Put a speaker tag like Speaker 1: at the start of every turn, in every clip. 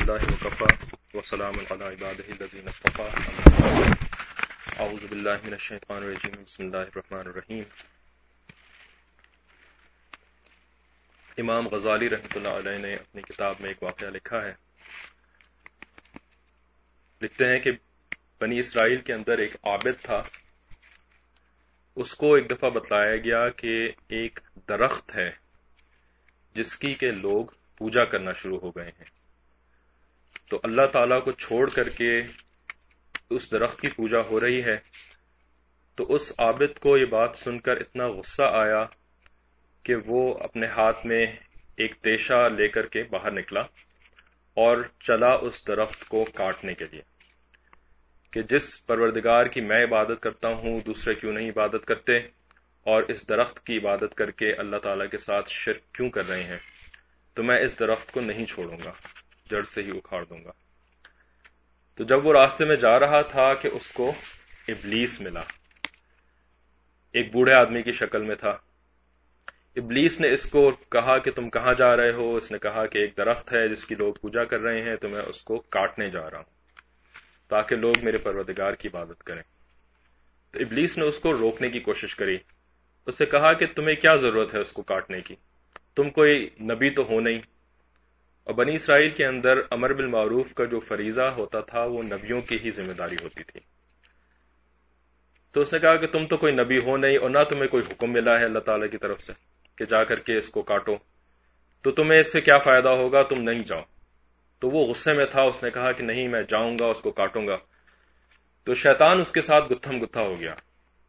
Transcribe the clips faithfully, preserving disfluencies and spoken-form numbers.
Speaker 1: للہ وکفا وسلام علی عبادہ الذین اصطفی اعوذ باللہ من الشیطان الرجیم بسم اللہ الرحمن الرحیم۔ امام غزالی رحمۃ اللہ علیہ نے اپنی کتاب میں ایک واقعہ لکھا ہے۔ لکھتے ہیں کہ بنی اسرائیل کے اندر ایک عابد تھا، اس کو ایک دفعہ بتلایا گیا کہ ایک درخت ہے جس کی کہ لوگ پوجا کرنا شروع ہو گئے ہیں، تو اللہ تعالیٰ کو چھوڑ کر کے اس درخت کی پوجا ہو رہی ہے۔ تو اس عابد کو یہ بات سن کر اتنا غصہ آیا کہ وہ اپنے ہاتھ میں ایک تیشہ لے کر کے باہر نکلا اور چلا اس درخت کو کاٹنے کے لیے کہ جس پروردگار کی میں عبادت کرتا ہوں دوسرے کیوں نہیں عبادت کرتے، اور اس درخت کی عبادت کر کے اللہ تعالیٰ کے ساتھ شرک کیوں کر رہے ہیں، تو میں اس درخت کو نہیں چھوڑوں گا، جڑ سے ہی اکھاڑ دوں گا۔ تو جب وہ راستے میں جا رہا تھا کہ اس کو ابلیس ملا، ایک بوڑھے آدمی کی شکل میں تھا۔ ابلیس نے اس کو کہا کہ تم کہاں جا رہے ہو؟ اس نے کہا کہ ایک درخت ہے جس کی لوگ پوجا کر رہے ہیں، تو میں اس کو کاٹنے جا رہا ہوں تاکہ لوگ میرے پروردگار کی عبادت کریں۔ تو ابلیس نے اس کو روکنے کی کوشش کری، اس سے کہا کہ تمہیں کیا ضرورت ہے اس کو کاٹنے کی، تم کوئی نبی تو ہو نہیں، اور بنی اسرائیل کے اندر امر بالمعروف کا جو فریضہ ہوتا تھا وہ نبیوں کی ہی ذمہ داری ہوتی تھی۔ تو اس نے کہا کہ تم تو کوئی نبی ہو نہیں اور نہ تمہیں کوئی حکم ملا ہے اللہ تعالیٰ کی طرف سے کہ جا کر کے اس کو کاٹو، تو تمہیں اس سے کیا فائدہ ہوگا، تم نہیں جاؤ۔ تو وہ غصے میں تھا، اس نے کہا کہ نہیں میں جاؤں گا، اس کو کاٹوں گا۔ تو شیطان اس کے ساتھ گتھم گتھا ہو گیا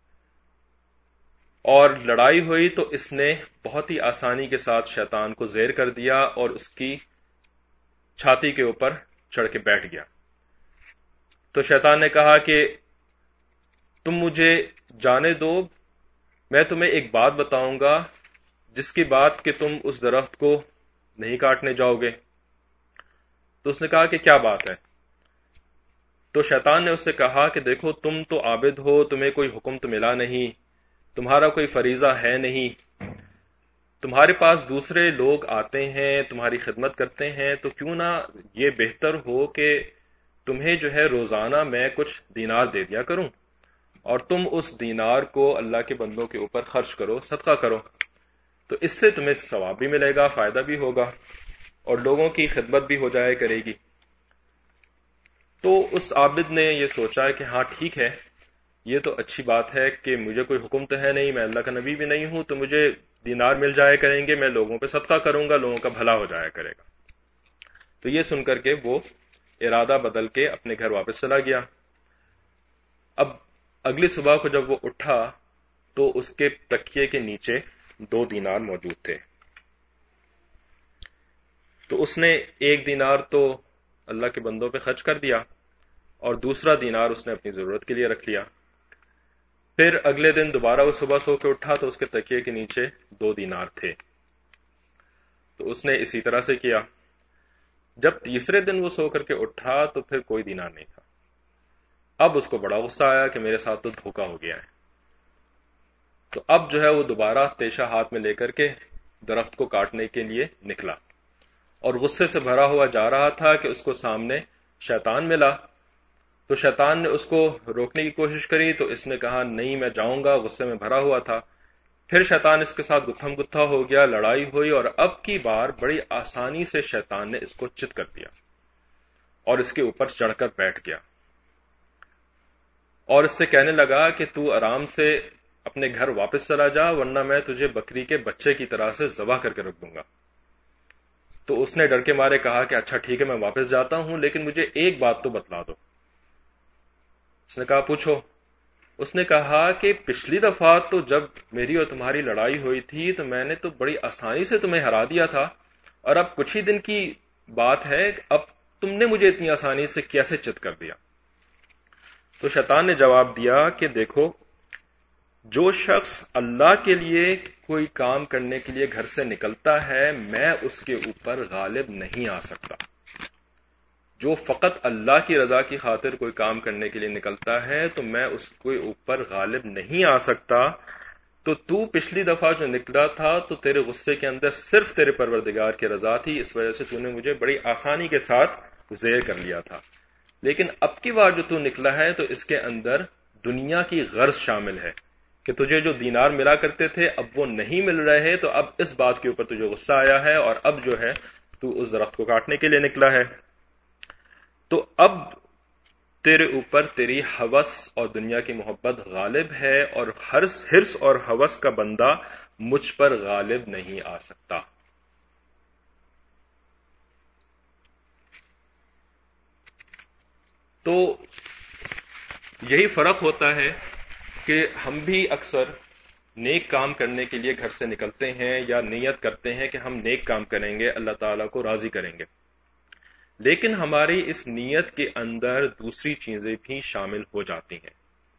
Speaker 1: اور لڑائی ہوئی، تو اس نے بہت ہی آسانی کے ساتھ شیطان کو زیر کر دیا اور اس کی چھاتی کے اوپر چڑھ کے بیٹھ گیا۔ تو شیطان نے کہا کہ تم مجھے جانے دو، میں تمہیں ایک بات بتاؤں گا جس کی بات کہ تم اس درخت کو نہیں کاٹنے جاؤ گے۔ تو اس نے کہا کہ کیا بات ہے؟ تو شیطان نے اس سے کہا کہ دیکھو تم تو عابد ہو، تمہیں کوئی حکم تو ملا نہیں، تمہارا کوئی فریضہ ہے نہیں، تمہارے پاس دوسرے لوگ آتے ہیں تمہاری خدمت کرتے ہیں، تو کیوں نہ یہ بہتر ہو کہ تمہیں جو ہے روزانہ میں کچھ دینار دے دیا کروں اور تم اس دینار کو اللہ کے بندوں کے اوپر خرچ کرو، صدقہ کرو، تو اس سے تمہیں ثواب بھی ملے گا، فائدہ بھی ہوگا اور لوگوں کی خدمت بھی ہو جائے کرے گی۔ تو اس عابد نے یہ سوچا کہ ہاں ٹھیک ہے، یہ تو اچھی بات ہے کہ مجھے کوئی حکم تو ہے نہیں، میں اللہ کا نبی بھی نہیں ہوں، تو مجھے دینار مل جایا کریں گے، میں لوگوں پہ صدقہ کروں گا، لوگوں کا بھلا ہو جایا کرے گا۔ تو یہ سن کر کے وہ ارادہ بدل کے اپنے گھر واپس چلا گیا۔ اب اگلی صبح کو جب وہ اٹھا تو اس کے تکیے کے نیچے دو دینار موجود تھے۔ تو اس نے ایک دینار تو اللہ کے بندوں پہ خرچ کر دیا اور دوسرا دینار اس نے اپنی ضرورت کے لیے رکھ لیا۔ پھر اگلے دن دوبارہ وہ صبح سو کے اٹھا تو اس کے تکیے کے نیچے دو دینار تھے، تو اس نے اسی طرح سے کیا۔ جب تیسرے دن وہ سو کر کے اٹھا تو پھر کوئی دینار نہیں تھا۔ اب اس کو بڑا غصہ آیا کہ میرے ساتھ تو دھوکا ہو گیا ہے۔ تو اب جو ہے وہ دوبارہ تیشہ ہاتھ میں لے کر کے درخت کو کاٹنے کے لیے نکلا اور غصے سے بھرا ہوا جا رہا تھا کہ اس کو سامنے شیطان ملا۔ تو شیطان نے اس کو روکنے کی کوشش کری تو اس نے کہا نہیں میں جاؤں گا، غصے میں بھرا ہوا تھا۔ پھر شیطان اس کے ساتھ گتھم گتھا ہو گیا، لڑائی ہوئی اور اب کی بار بڑی آسانی سے شیطان نے اس کو چت کر دیا اور اس کے اوپر چڑھ کر بیٹھ گیا اور اس سے کہنے لگا کہ تو آرام سے اپنے گھر واپس چلا جا، ورنہ میں تجھے بکری کے بچے کی طرح سے ذبح کر کے رکھ دوں گا۔ تو اس نے ڈر کے مارے کہا کہ اچھا ٹھیک ہے میں واپس جاتا ہوں، لیکن مجھے ایک بات تو بتلا دو۔ اس نے کہا پوچھو۔ اس نے کہا کہ پچھلی دفعہ تو جب میری اور تمہاری لڑائی ہوئی تھی تو میں نے تو بڑی آسانی سے تمہیں ہرا دیا تھا، اور اب کچھ ہی دن کی بات ہے، اب تم نے مجھے اتنی آسانی سے کیسے چت کر دیا؟ تو شیطان نے جواب دیا کہ دیکھو جو شخص اللہ کے لیے کوئی کام کرنے کے لیے گھر سے نکلتا ہے میں اس کے اوپر غالب نہیں آ سکتا، جو فقط اللہ کی رضا کی خاطر کوئی کام کرنے کے لیے نکلتا ہے تو میں اس کے اوپر غالب نہیں آ سکتا۔ تو تو پچھلی دفعہ جو نکلا تھا تو تیرے غصے کے اندر صرف تیرے پروردگار کی رضا تھی، اس وجہ سے تو نے مجھے بڑی آسانی کے ساتھ زیر کر لیا تھا، لیکن اب کی بار جو تو نکلا ہے تو اس کے اندر دنیا کی غرض شامل ہے کہ تجھے جو دینار ملا کرتے تھے اب وہ نہیں مل رہے، تو اب اس بات کے اوپر تجھے غصہ آیا ہے اور اب جو ہے تو اس درخت کو کاٹنے کے لیے نکلا ہے۔ تو اب تیرے اوپر تیری ہوس اور دنیا کی محبت غالب ہے، اور حرص اور ہوس کا بندہ مجھ پر غالب نہیں آ سکتا۔ تو یہی فرق ہوتا ہے کہ ہم بھی اکثر نیک کام کرنے کے لیے گھر سے نکلتے ہیں یا نیت کرتے ہیں کہ ہم نیک کام کریں گے، اللہ تعالیٰ کو راضی کریں گے، لیکن ہماری اس نیت کے اندر دوسری چیزیں بھی شامل ہو جاتی ہیں۔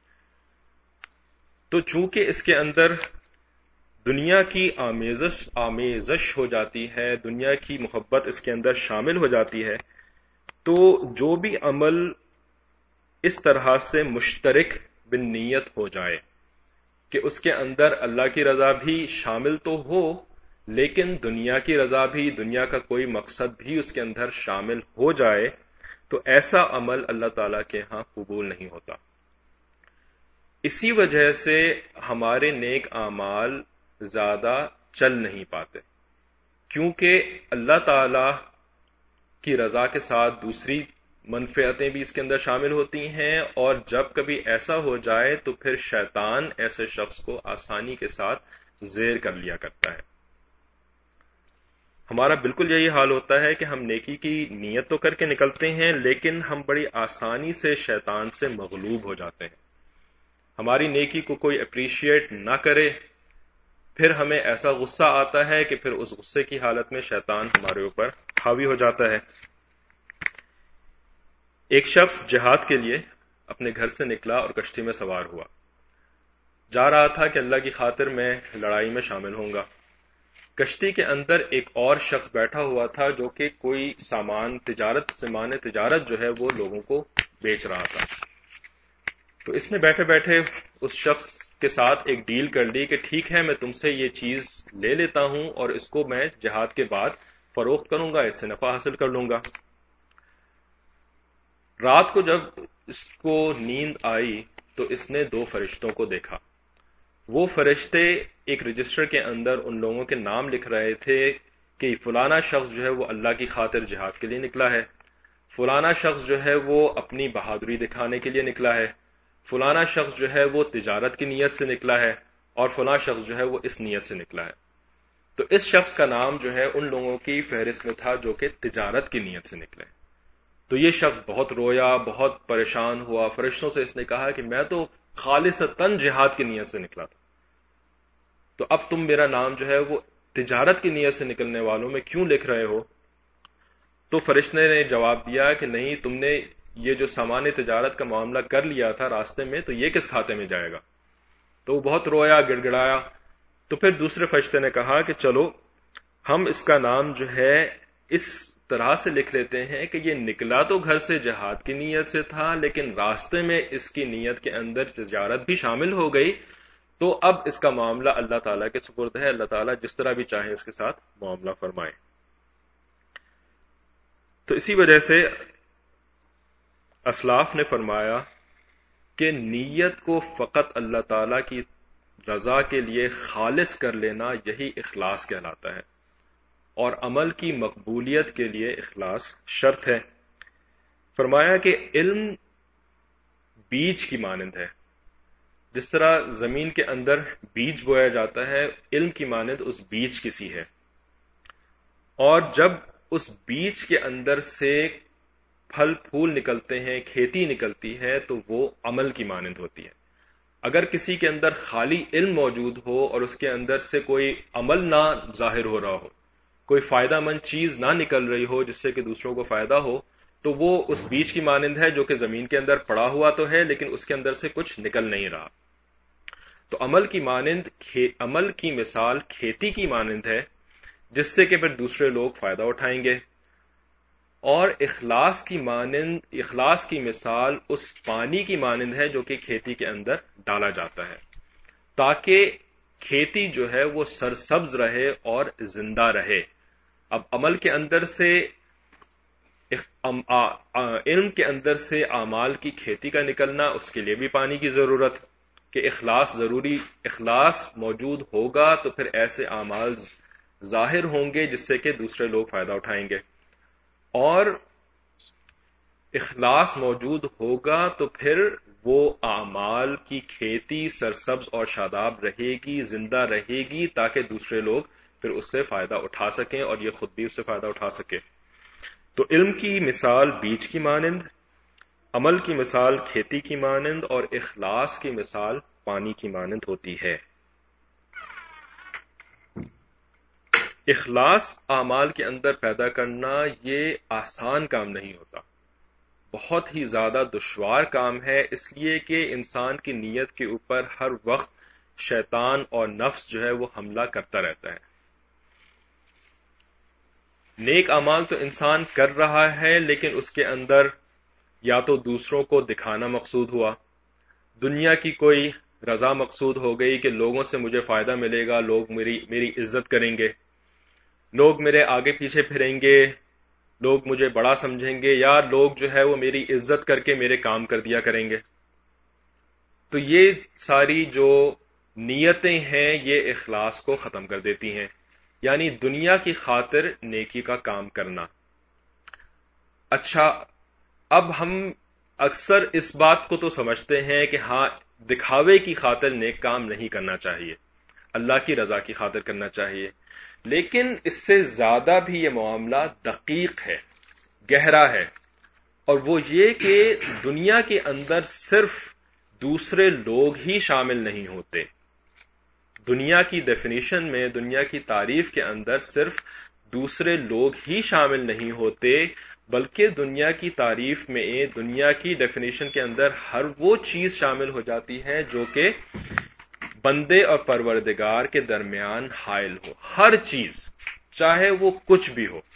Speaker 1: تو چونکہ اس کے اندر دنیا کی آمیزش آمیزش ہو جاتی ہے، دنیا کی محبت اس کے اندر شامل ہو جاتی ہے، تو جو بھی عمل اس طرح سے مشترک بن نیت ہو جائے کہ اس کے اندر اللہ کی رضا بھی شامل تو ہو، لیکن دنیا کی رضا بھی، دنیا کا کوئی مقصد بھی اس کے اندر شامل ہو جائے، تو ایسا عمل اللہ تعالیٰ کے ہاں قبول نہیں ہوتا۔ اسی وجہ سے ہمارے نیک اعمال زیادہ چل نہیں پاتے، کیونکہ اللہ تعالیٰ کی رضا کے ساتھ دوسری منفعتیں بھی اس کے اندر شامل ہوتی ہیں، اور جب کبھی ایسا ہو جائے تو پھر شیطان ایسے شخص کو آسانی کے ساتھ زیر کر لیا کرتا ہے۔ ہمارا بالکل یہی حال ہوتا ہے کہ ہم نیکی کی نیت تو کر کے نکلتے ہیں، لیکن ہم بڑی آسانی سے شیطان سے مغلوب ہو جاتے ہیں۔ ہماری نیکی کو کوئی اپریشیٹ نہ کرے، پھر ہمیں ایسا غصہ آتا ہے کہ پھر اس غصے کی حالت میں شیطان ہمارے اوپر حاوی ہو جاتا ہے۔ ایک شخص جہاد کے لیے اپنے گھر سے نکلا اور کشتی میں سوار ہوا، جا رہا تھا کہ اللہ کی خاطر میں لڑائی میں شامل ہوں گا۔ کشتی کے اندر ایک اور شخص بیٹھا ہوا تھا جو کہ کوئی سامان تجارت سامان تجارت جو ہے وہ لوگوں کو بیچ رہا تھا۔ تو اس نے بیٹھے بیٹھے اس شخص کے ساتھ ایک ڈیل کر لی کہ ٹھیک ہے، میں تم سے یہ چیز لے لیتا ہوں اور اس کو میں جہاد کے بعد فروخت کروں گا، اس سے نفع حاصل کر لوں گا۔ رات کو جب اس کو نیند آئی تو اس نے دو فرشتوں کو دیکھا۔ وہ فرشتے ایک رجسٹر کے اندر ان لوگوں کے نام لکھ رہے تھے کہ فلانا شخص جو ہے وہ اللہ کی خاطر جہاد کے لیے نکلا ہے، فلانا شخص جو ہے وہ اپنی بہادری دکھانے کے لیے نکلا ہے، فلانا شخص جو ہے وہ تجارت کی نیت سے نکلا ہے، اور فلاں شخص جو ہے وہ اس نیت سے نکلا ہے۔ تو اس شخص کا نام جو ہے ان لوگوں کی فہرست میں تھا جو کہ تجارت کی نیت سے نکلے۔ تو یہ شخص بہت رویا، بہت پریشان ہوا، فرشتوں سے اس نے کہا کہ میں تو خالصتاً جہاد کی نیت سے نکلا تھا، تو اب تم میرا نام جو ہے وہ تجارت کی نیت سے نکلنے والوں میں کیوں لکھ رہے ہو؟ تو فرشتے نے جواب دیا کہ نہیں، تم نے یہ جو سامان تجارت کا معاملہ کر لیا تھا راستے میں، تو یہ کس کھاتے میں جائے گا؟ تو وہ بہت رویا، گڑ گڑایا۔ تو پھر دوسرے فرشتے نے کہا کہ چلو ہم اس کا نام جو ہے اس طرح سے لکھ لیتے ہیں کہ یہ نکلا تو گھر سے جہاد کی نیت سے تھا، لیکن راستے میں اس کی نیت کے اندر تجارت بھی شامل ہو گئی، تو اب اس کا معاملہ اللہ تعالیٰ کے سپرد ہے، اللہ تعالیٰ جس طرح بھی چاہیں اس کے ساتھ معاملہ فرمائے۔ تو اسی وجہ سے اسلاف نے فرمایا کہ نیت کو فقط اللہ تعالیٰ کی رضا کے لیے خالص کر لینا یہی اخلاص کہلاتا ہے، اور عمل کی مقبولیت کے لیے اخلاص شرط ہے۔ فرمایا کہ علم بیج کی مانند ہے، جس طرح زمین کے اندر بیج بویا جاتا ہے، علم کی مانند اس بیج کی سی ہے، اور جب اس بیج کے اندر سے پھل پھول نکلتے ہیں، کھیتی نکلتی ہے، تو وہ عمل کی مانند ہوتی ہے۔ اگر کسی کے اندر خالی علم موجود ہو اور اس کے اندر سے کوئی عمل نہ ظاہر ہو رہا ہو، کوئی فائدہ مند چیز نہ نکل رہی ہو جس سے کہ دوسروں کو فائدہ ہو، تو وہ اس بیج کی مانند ہے جو کہ زمین کے اندر پڑا ہوا تو ہے لیکن اس کے اندر سے کچھ نکل نہیں رہا۔ تو عمل کی مانند عمل کی مثال کھیتی کی مانند ہے، جس سے کہ پھر دوسرے لوگ فائدہ اٹھائیں گے، اور اخلاص کی مانند اخلاص کی مثال اس پانی کی مانند ہے جو کہ کھیتی کے اندر ڈالا جاتا ہے، تاکہ کھیتی جو ہے وہ سرسبز رہے اور زندہ رہے۔ اب عمل کے اندر سے علم کے اندر سے اعمال کی کھیتی کا نکلنا، اس کے لیے بھی پانی کی ضرورت کہ اخلاص ضروری، اخلاص موجود ہوگا تو پھر ایسے اعمال ظاہر ہوں گے جس سے کہ دوسرے لوگ فائدہ اٹھائیں گے، اور اخلاص موجود ہوگا تو پھر وہ اعمال کی کھیتی سرسبز اور شاداب رہے گی، زندہ رہے گی، تاکہ دوسرے لوگ پھر اس سے فائدہ اٹھا سکیں اور یہ خود بھی اس سے فائدہ اٹھا سکے۔ تو علم کی مثال بیج کی مانند، عمل کی مثال کھیتی کی مانند، اور اخلاص کی مثال پانی کی مانند ہوتی ہے۔ اخلاص اعمال کے اندر پیدا کرنا یہ آسان کام نہیں ہوتا، بہت ہی زیادہ دشوار کام ہے، اس لیے کہ انسان کی نیت کے اوپر ہر وقت شیطان اور نفس جو ہے وہ حملہ کرتا رہتا ہے۔ نیک اعمال تو انسان کر رہا ہے، لیکن اس کے اندر یا تو دوسروں کو دکھانا مقصود ہوا، دنیا کی کوئی رضا مقصود ہو گئی کہ لوگوں سے مجھے فائدہ ملے گا، لوگ میری میری عزت کریں گے، لوگ میرے آگے پیچھے پھریں گے، لوگ مجھے بڑا سمجھیں گے، یا لوگ جو ہے وہ میری عزت کر کے میرے کام کر دیا کریں گے۔ تو یہ ساری جو نیتیں ہیں یہ اخلاص کو ختم کر دیتی ہیں، یعنی دنیا کی خاطر نیکی کا کام کرنا۔ اچھا، اب ہم اکثر اس بات کو تو سمجھتے ہیں کہ ہاں دکھاوے کی خاطر نیک کام نہیں کرنا چاہیے، اللہ کی رضا کی خاطر کرنا چاہیے، لیکن اس سے زیادہ بھی یہ معاملہ دقیق ہے، گہرا ہے، اور وہ یہ کہ دنیا کے اندر صرف دوسرے لوگ ہی شامل نہیں ہوتے۔ دنیا کی ڈیفینیشن میں، دنیا کی تعریف کے اندر صرف دوسرے لوگ ہی شامل نہیں ہوتے، بلکہ دنیا کی تعریف میں، دنیا کی ڈیفینیشن کے اندر ہر وہ چیز شامل ہو جاتی ہے جو کہ بندے اور پروردگار کے درمیان حائل ہو، ہر چیز، چاہے وہ کچھ بھی ہو۔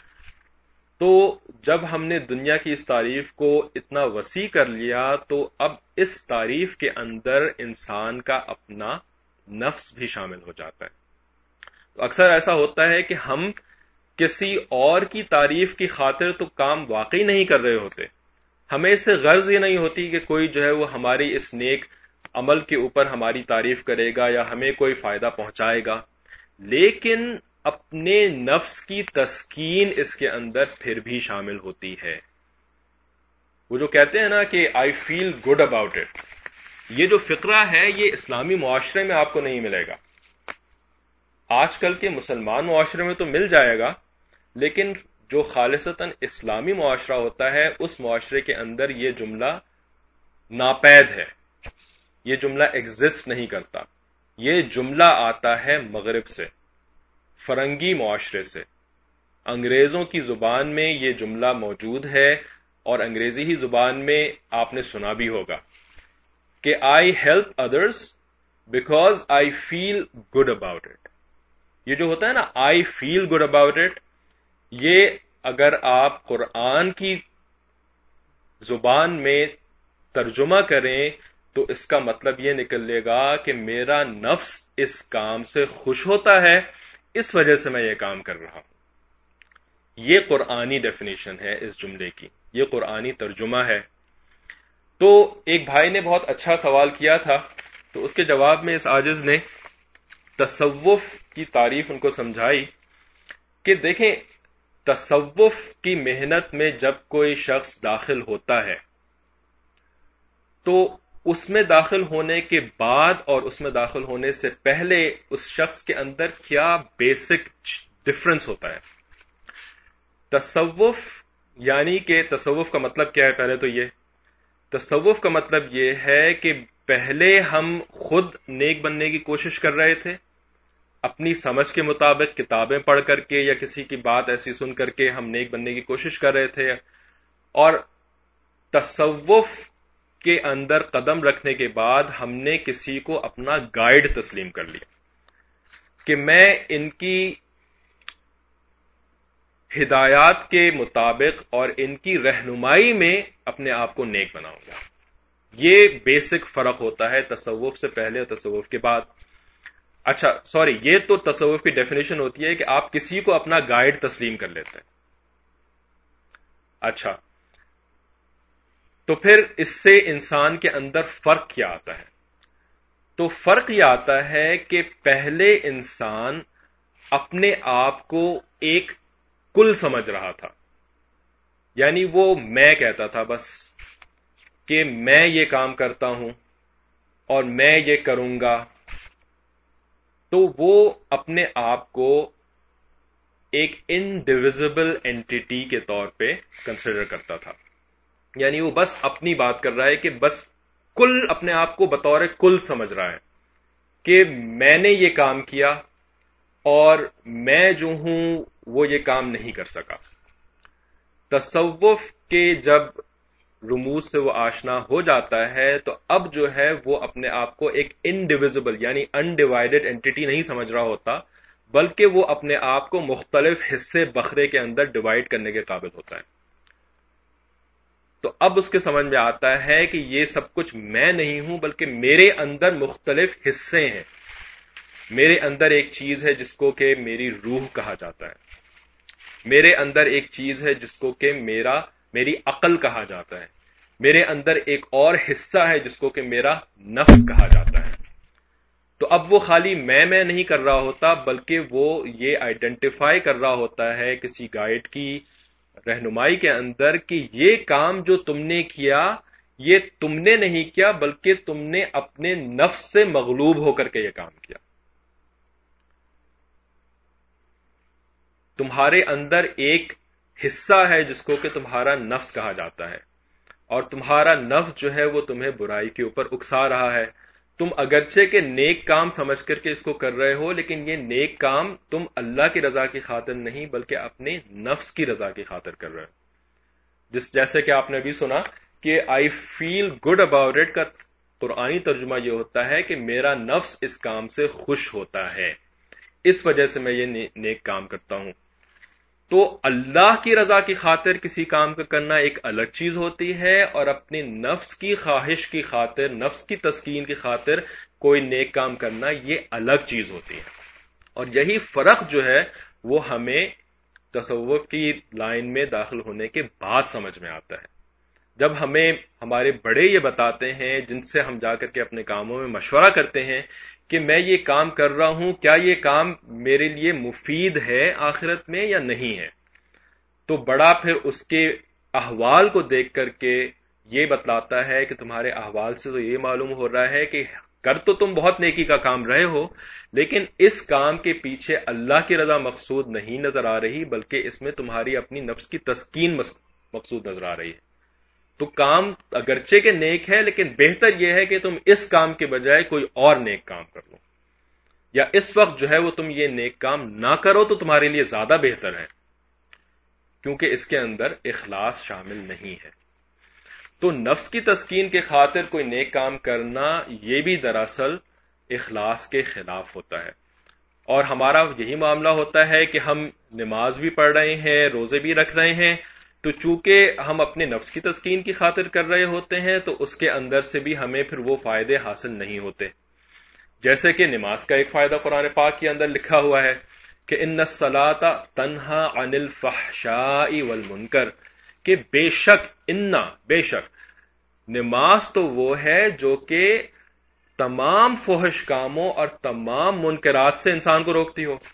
Speaker 1: تو جب ہم نے دنیا کی اس تعریف کو اتنا وسیع کر لیا تو اب اس تعریف کے اندر انسان کا اپنا نفس بھی شامل ہو جاتا ہے۔ تو اکثر ایسا ہوتا ہے کہ ہم کسی اور کی تعریف کی خاطر تو کام واقعی نہیں کر رہے ہوتے، ہمیں اس سے غرض یہ نہیں ہوتی کہ کوئی جو ہے وہ ہماری اس نیک عمل کے اوپر ہماری تعریف کرے گا یا ہمیں کوئی فائدہ پہنچائے گا، لیکن اپنے نفس کی تسکین اس کے اندر پھر بھی شامل ہوتی ہے۔ وہ جو کہتے ہیں نا کہ I feel good about it, یہ جو فقرہ ہے یہ اسلامی معاشرے میں آپ کو نہیں ملے گا، آج کل کے مسلمان معاشرے میں تو مل جائے گا، لیکن جو خالصتاً اسلامی معاشرہ ہوتا ہے اس معاشرے کے اندر یہ جملہ ناپید ہے، یہ جملہ ایگزسٹ نہیں کرتا۔ یہ جملہ آتا ہے مغرب سے، فرنگی معاشرے سے، انگریزوں کی زبان میں یہ جملہ موجود ہے، اور انگریزی ہی زبان میں آپ نے سنا بھی ہوگا کہ I help others because I feel good about it. یہ جو ہوتا ہے نا I feel good about it, یہ اگر آپ قرآن کی زبان میں ترجمہ کریں تو اس کا مطلب یہ نکلے گا کہ میرا نفس اس کام سے خوش ہوتا ہے، اس وجہ سے میں یہ کام کر رہا ہوں۔ یہ قرآنی ڈیفینیشن ہے اس جملے کی، یہ قرآنی ترجمہ ہے۔ تو ایک بھائی نے بہت اچھا سوال کیا تھا، تو اس کے جواب میں اس عاجز نے تصوف کی تعریف ان کو سمجھائی کہ دیکھیں، تصوف کی محنت میں جب کوئی شخص داخل ہوتا ہے تو اس میں داخل ہونے کے بعد اور اس میں داخل ہونے سے پہلے اس شخص کے اندر کیا بیسک ڈفرنس ہوتا ہے۔ تصوف یعنی کہ تصوف کا مطلب کیا ہے؟ پہلے تو یہ تصوف کا مطلب یہ ہے کہ پہلے ہم خود نیک بننے کی کوشش کر رہے تھے، اپنی سمجھ کے مطابق کتابیں پڑھ کر کے یا کسی کی بات ایسی سن کر کے ہم نیک بننے کی کوشش کر رہے تھے، اور تصوف کے اندر قدم رکھنے کے بعد ہم نے کسی کو اپنا گائیڈ تسلیم کر لیا کہ میں ان کی ہدایات کے مطابق اور ان کی رہنمائی میں اپنے آپ کو نیک بناؤں گا۔ یہ بیسک فرق ہوتا ہے تصوف سے پہلے اور تصوف کے بعد۔ اچھا سوری، یہ تو تصوف کی ڈیفینیشن ہوتی ہے کہ آپ کسی کو اپنا گائیڈ تسلیم کر لیتے ہیں۔ اچھا، تو پھر اس سے انسان کے اندر فرق کیا آتا ہے؟ تو فرق یہ آتا ہے کہ پہلے انسان اپنے آپ کو ایک کل سمجھ رہا تھا، یعنی وہ میں کہتا تھا بس کہ میں یہ کام کرتا ہوں اور میں یہ کروں گا، تو وہ اپنے آپ کو ایک انڈیویزبل اینٹیٹی کے طور پہ کنسیڈر کرتا تھا، یعنی وہ بس اپنی بات کر رہا ہے کہ بس کل اپنے آپ کو بطور کل سمجھ رہا ہے کہ میں نے یہ کام کیا اور میں جو ہوں وہ یہ کام نہیں کر سکا۔ تصوف کے جب رموز سے وہ آشنا ہو جاتا ہے تو اب جو ہے وہ اپنے آپ کو ایک انڈیویزبل یعنی انڈیوائیڈڈ اینٹی نہیں سمجھ رہا ہوتا، بلکہ وہ اپنے آپ کو مختلف حصے بکھرے کے اندر ڈیوائیڈ کرنے کے قابل ہوتا ہے۔ تو اب اس کے سمجھ میں آتا ہے کہ یہ سب کچھ میں نہیں ہوں، بلکہ میرے اندر مختلف حصے ہیں، میرے اندر ایک چیز ہے جس کو کہ میری روح کہا جاتا ہے، میرے اندر ایک چیز ہے جس کو کہ میرا میری عقل کہا جاتا ہے، میرے اندر ایک اور حصہ ہے جس کو کہ میرا نفس کہا جاتا ہے۔ تو اب وہ خالی میں میں نہیں کر رہا ہوتا، بلکہ وہ یہ آئیڈینٹیفائی کر رہا ہوتا ہے کسی گائیڈ کی رہنمائی کے اندر کہ یہ کام جو تم نے کیا یہ تم نے نہیں کیا، بلکہ تم نے اپنے نفس سے مغلوب ہو کر کے یہ کام کیا۔ تمہارے اندر ایک حصہ ہے جس کو کہ تمہارا نفس کہا جاتا ہے، اور تمہارا نفس جو ہے وہ تمہیں برائی کے اوپر اکسا رہا ہے۔ تم اگرچہ کہ نیک کام سمجھ کر کے اس کو کر رہے ہو، لیکن یہ نیک کام تم اللہ کی رضا کی خاطر نہیں بلکہ اپنے نفس کی رضا کی خاطر کر رہے ہو۔ جس جیسے کہ آپ نے بھی سنا کہ I feel good about it کا قرآنی ترجمہ یہ ہوتا ہے کہ میرا نفس اس کام سے خوش ہوتا ہے، اس وجہ سے میں یہ نیک کام کرتا ہوں۔ تو اللہ کی رضا کی خاطر کسی کام کا کرنا ایک الگ چیز ہوتی ہے، اور اپنے نفس کی خواہش کی خاطر، نفس کی تسکین کی خاطر کوئی نیک کام کرنا یہ الگ چیز ہوتی ہے۔ اور یہی فرق جو ہے وہ ہمیں تصوف کی لائن میں داخل ہونے کے بعد سمجھ میں آتا ہے، جب ہمیں ہمارے بڑے یہ بتاتے ہیں جن سے ہم جا کر کے اپنے کاموں میں مشورہ کرتے ہیں کہ میں یہ کام کر رہا ہوں، کیا یہ کام میرے لیے مفید ہے آخرت میں یا نہیں ہے، تو بڑا پھر اس کے احوال کو دیکھ کر کے یہ بتلاتا ہے کہ تمہارے احوال سے تو یہ معلوم ہو رہا ہے کہ کر تو تم بہت نیکی کا کام رہے ہو، لیکن اس کام کے پیچھے اللہ کی رضا مقصود نہیں نظر آ رہی، بلکہ اس میں تمہاری اپنی نفس کی تسکین مقصود نظر آ رہی ہے۔ تو کام اگرچہ کہ نیک ہے، لیکن بہتر یہ ہے کہ تم اس کام کے بجائے کوئی اور نیک کام کر لو، یا اس وقت جو ہے وہ تم یہ نیک کام نہ کرو تو تمہارے لیے زیادہ بہتر ہے، کیونکہ اس کے اندر اخلاص شامل نہیں ہے۔ تو نفس کی تسکین کے خاطر کوئی نیک کام کرنا یہ بھی دراصل اخلاص کے خلاف ہوتا ہے، اور ہمارا یہی معاملہ ہوتا ہے کہ ہم نماز بھی پڑھ رہے ہیں، روزے بھی رکھ رہے ہیں، تو چونکہ ہم اپنے نفس کی تسکین کی خاطر کر رہے ہوتے ہیں تو اس کے اندر سے بھی ہمیں پھر وہ فائدے حاصل نہیں ہوتے۔ جیسے کہ نماز کا ایک فائدہ قرآن پاک کے اندر لکھا ہوا ہے کہ ان الصلاۃ تنہا عن الفحشاء والمنکر، کہ بے شک انا بے شک نماز تو وہ ہے جو کہ تمام فحش کاموں اور تمام منکرات سے انسان کو روکتی ہو۔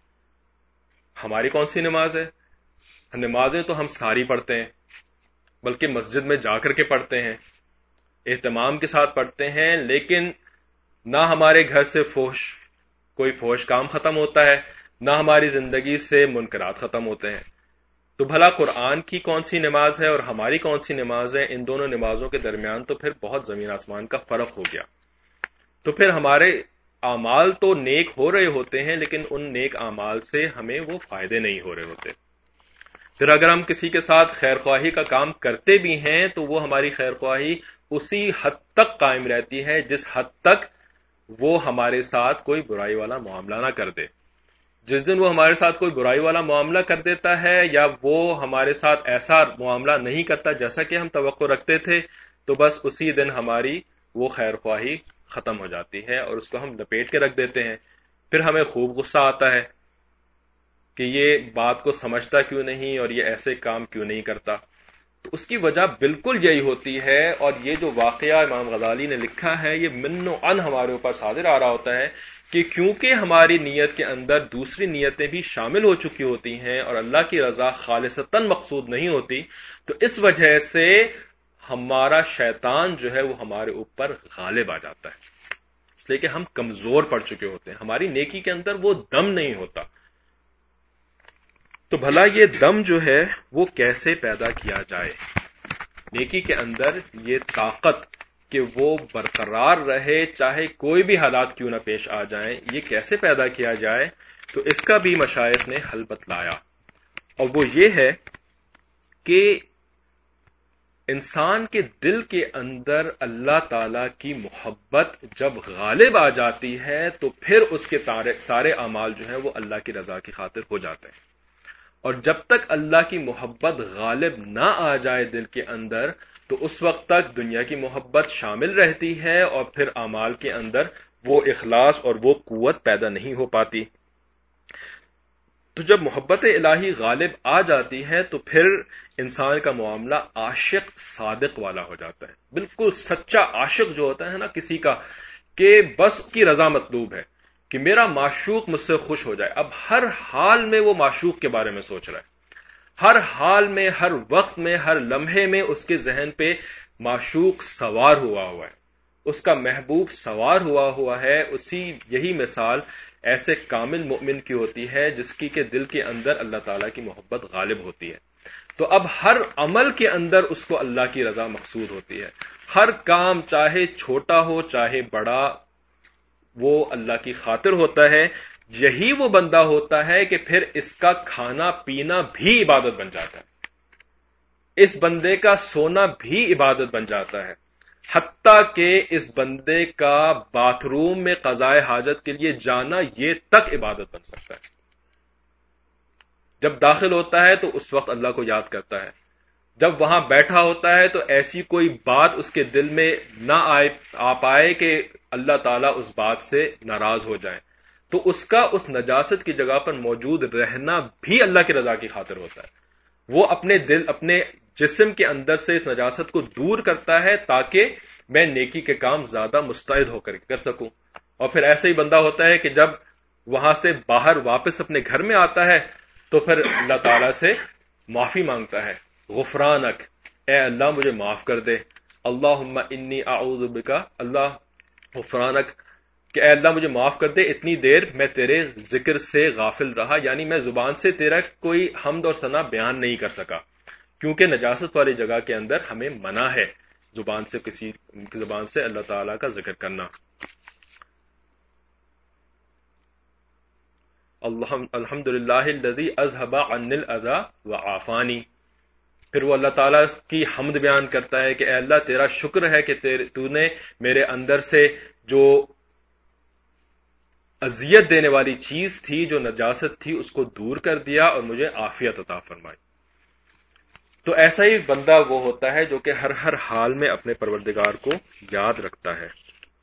Speaker 1: ہماری کون سی نماز ہے؟ نمازیں تو ہم ساری پڑھتے ہیں، بلکہ مسجد میں جا کر کے پڑھتے ہیں، اہتمام کے ساتھ پڑھتے ہیں، لیکن نہ ہمارے گھر سے فحش کوئی فحش کام ختم ہوتا ہے، نہ ہماری زندگی سے منکرات ختم ہوتے ہیں۔ تو بھلا قرآن کی کون سی نماز ہے اور ہماری کون سی نماز ہے؟ ان دونوں نمازوں کے درمیان تو پھر بہت زمین آسمان کا فرق ہو گیا۔ تو پھر ہمارے اعمال تو نیک ہو رہے ہوتے ہیں، لیکن ان نیک اعمال سے ہمیں وہ فائدے نہیں ہو رہے ہوتے۔ پھر اگر ہم کسی کے ساتھ خیر خواہی کا کام کرتے بھی ہیں تو وہ ہماری خیر خواہی اسی حد تک قائم رہتی ہے جس حد تک وہ ہمارے ساتھ کوئی برائی والا معاملہ نہ کر دے۔ جس دن وہ ہمارے ساتھ کوئی برائی والا معاملہ کر دیتا ہے یا وہ ہمارے ساتھ ایسا معاملہ نہیں کرتا جیسا کہ ہم توقع رکھتے تھے، تو بس اسی دن ہماری وہ خیر خواہی ختم ہو جاتی ہے اور اس کو ہم لپیٹ کے رکھ دیتے ہیں۔ پھر ہمیں خوب غصہ آتا ہے کہ یہ بات کو سمجھتا کیوں نہیں اور یہ ایسے کام کیوں نہیں کرتا۔ تو اس کی وجہ بالکل یہی ہوتی ہے، اور یہ جو واقعہ امام غزالی نے لکھا ہے یہ من و عن ہمارے اوپر صادر آ رہا ہوتا ہے کہ کیونکہ ہماری نیت کے اندر دوسری نیتیں بھی شامل ہو چکی ہوتی ہیں اور اللہ کی رضا خالصتاً مقصود نہیں ہوتی، تو اس وجہ سے ہمارا شیطان جو ہے وہ ہمارے اوپر غالب آ جاتا ہے، اس لیے کہ ہم کمزور پڑ چکے ہوتے ہیں، ہماری نیکی کے اندر وہ دم نہیں ہوتا۔ تو بھلا یہ دم جو ہے وہ کیسے پیدا کیا جائے؟ نیکی کے اندر یہ طاقت کہ وہ برقرار رہے چاہے کوئی بھی حالات کیوں نہ پیش آ جائیں، یہ کیسے پیدا کیا جائے؟ تو اس کا بھی مشائخ نے حل بتلایا، اور وہ یہ ہے کہ انسان کے دل کے اندر اللہ تعالی کی محبت جب غالب آ جاتی ہے تو پھر اس کے سارے اعمال جو ہیں وہ اللہ کی رضا کی خاطر ہو جاتے ہیں، اور جب تک اللہ کی محبت غالب نہ آ جائے دل کے اندر تو اس وقت تک دنیا کی محبت شامل رہتی ہے، اور پھر اعمال کے اندر وہ اخلاص اور وہ قوت پیدا نہیں ہو پاتی۔ تو جب محبت الہی غالب آ جاتی ہے تو پھر انسان کا معاملہ عاشق صادق والا ہو جاتا ہے، بالکل سچا عاشق جو ہوتا ہے نا کسی کا، کہ بس کی رضا مطلوب ہے کہ میرا معشوق مجھ سے خوش ہو جائے۔ اب ہر حال میں وہ معشوق کے بارے میں سوچ رہا ہے، ہر حال میں، ہر وقت میں، ہر لمحے میں اس کے ذہن پہ معشوق سوار ہوا ہوا ہے، اس کا محبوب سوار ہوا ہوا ہے۔ اسی یہی مثال ایسے کامل مومن کی ہوتی ہے جس کی کہ دل کے اندر اللہ تعالیٰ کی محبت غالب ہوتی ہے، تو اب ہر عمل کے اندر اس کو اللہ کی رضا مقصود ہوتی ہے، ہر کام چاہے چھوٹا ہو چاہے بڑا وہ اللہ کی خاطر ہوتا ہے۔ یہی وہ بندہ ہوتا ہے کہ پھر اس کا کھانا پینا بھی عبادت بن جاتا ہے، اس بندے کا سونا بھی عبادت بن جاتا ہے، حتیٰ کہ اس بندے کا باتھ روم میں قضائے حاجت کے لیے جانا یہ تک عبادت بن سکتا ہے۔ جب داخل ہوتا ہے تو اس وقت اللہ کو یاد کرتا ہے، جب وہاں بیٹھا ہوتا ہے تو ایسی کوئی بات اس کے دل میں نہ آ پائے کہ اللہ تعالیٰ اس بات سے ناراض ہو جائے، تو اس کا اس نجاست کی جگہ پر موجود رہنا بھی اللہ کی رضا کی خاطر ہوتا ہے۔ وہ اپنے دل اپنے جسم کے اندر سے اس نجاست کو دور کرتا ہے تاکہ میں نیکی کے کام زیادہ مستعد ہو کر کر سکوں۔ اور پھر ایسا ہی بندہ ہوتا ہے کہ جب وہاں سے باہر واپس اپنے گھر میں آتا ہے تو پھر اللہ تعالیٰ سے معافی مانگتا ہے، غفرانک، اے اللہ مجھے معاف کر دے، اللہم انی اعوذ بکا، اللہ غفرانک، کہ اے اللہ مجھے معاف کر دے، اتنی دیر میں تیرے ذکر سے غافل رہا، یعنی میں زبان سے تیرا کوئی حمد اور ثنا بیان نہیں کر سکا، کیونکہ نجاست والی جگہ کے اندر ہمیں منع ہے زبان سے کسی زبان سے اللہ تعالیٰ کا ذکر کرنا۔ الحمد للہ الذی اذہب عنی الاذی وعافانی، پھر وہ اللہ تعالیٰ کی حمد بیان کرتا ہے کہ اے اللہ تیرا شکر ہے کہ تو نے میرے اندر سے جو اذیت دینے والی چیز تھی، جو نجاست تھی، اس کو دور کر دیا اور مجھے عافیت عطا فرمائی۔ تو ایسا ہی بندہ وہ ہوتا ہے جو کہ ہر ہر حال میں اپنے پروردگار کو یاد رکھتا ہے۔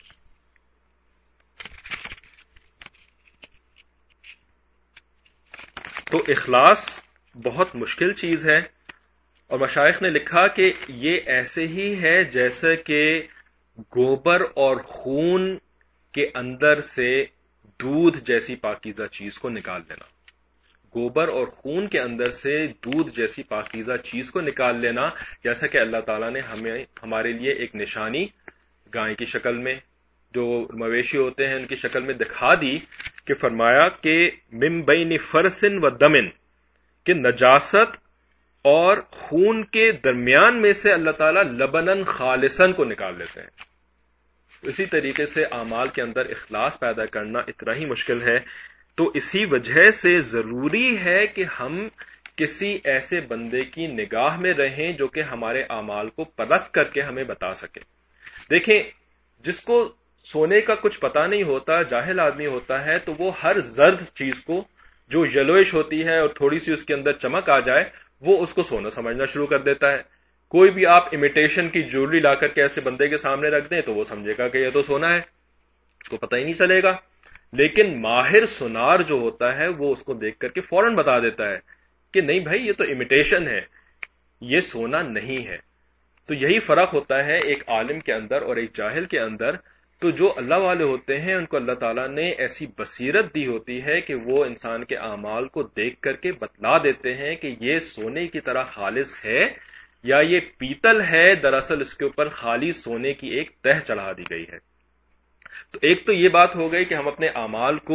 Speaker 1: تو اخلاص بہت مشکل چیز ہے، اور مشائخ نے لکھا کہ یہ ایسے ہی ہے جیسے کہ گوبر اور خون کے اندر سے دودھ جیسی پاکیزہ چیز کو نکال لینا، گوبر اور خون کے اندر سے دودھ جیسی پاکیزہ چیز کو نکال لینا، جیسا کہ اللہ تعالیٰ نے ہمیں ہمارے لیے ایک نشانی گائے کی شکل میں، جو مویشی ہوتے ہیں ان کی شکل میں دکھا دی، کہ فرمایا کہ من بین فرسن و دمن، کہ نجاست اور خون کے درمیان میں سے اللہ تعالیٰ لبنن خالصن کو نکال لیتے ہیں۔ اسی طریقے سے اعمال کے اندر اخلاص پیدا کرنا اتنا ہی مشکل ہے، تو اسی وجہ سے ضروری ہے کہ ہم کسی ایسے بندے کی نگاہ میں رہیں جو کہ ہمارے اعمال کو پرکھ کر کے ہمیں بتا سکے۔ دیکھیں، جس کو سونے کا کچھ پتا نہیں ہوتا، جاہل آدمی ہوتا ہے، تو وہ ہر زرد چیز کو جو یلوئش ہوتی ہے اور تھوڑی سی اس کے اندر چمک آ جائے وہ اس کو سونا سمجھنا شروع کر دیتا ہے۔ کوئی بھی آپ امیٹیشن کی جویلری لا کر کے ایسے بندے کے سامنے رکھ دیں تو وہ سمجھے گا کہ یہ تو سونا ہے، اس کو پتہ ہی نہیں چلے گا۔ لیکن ماہر سونار جو ہوتا ہے وہ اس کو دیکھ کر کے فوراً بتا دیتا ہے کہ نہیں بھائی یہ تو امیٹیشن ہے، یہ سونا نہیں ہے. تو یہی فرق ہوتا ہے ایک عالم کے اندر اور ایک جاہل کے اندر. تو جو اللہ والے ہوتے ہیں ان کو اللہ تعالیٰ نے ایسی بصیرت دی ہوتی ہے کہ وہ انسان کے اعمال کو دیکھ کر کے بتلا دیتے ہیں کہ یہ سونے کی طرح خالص ہے یا یہ پیتل ہے، دراصل اس کے اوپر خالی سونے کی ایک تہ چڑھا دی گئی ہے. تو ایک تو یہ بات ہو گئی کہ ہم اپنے اعمال کو